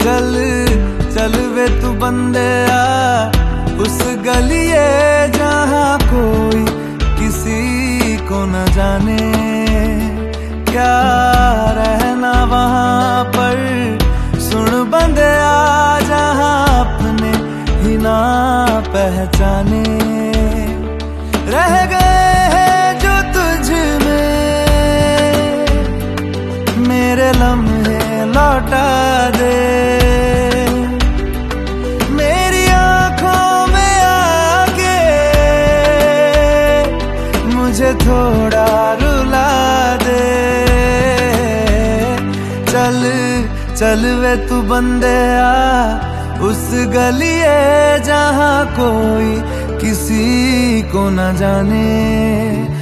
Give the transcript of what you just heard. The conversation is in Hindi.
चल चल वे तू बंदे आ उस गलिए जहाँ कोई किसी को न जाने, क्या रहना वहाँ पर। सुन बंदे आ जहाँ अपने ही ना पहचाने, रह गए हैं जो तुझ में मेरे लम्हे लौटा दे। मेरी आंखों में आके मुझे थोड़ा रुला दे। चल चल वे तू बंदे आ उस गलिए जहाँ कोई किसी को न जाने।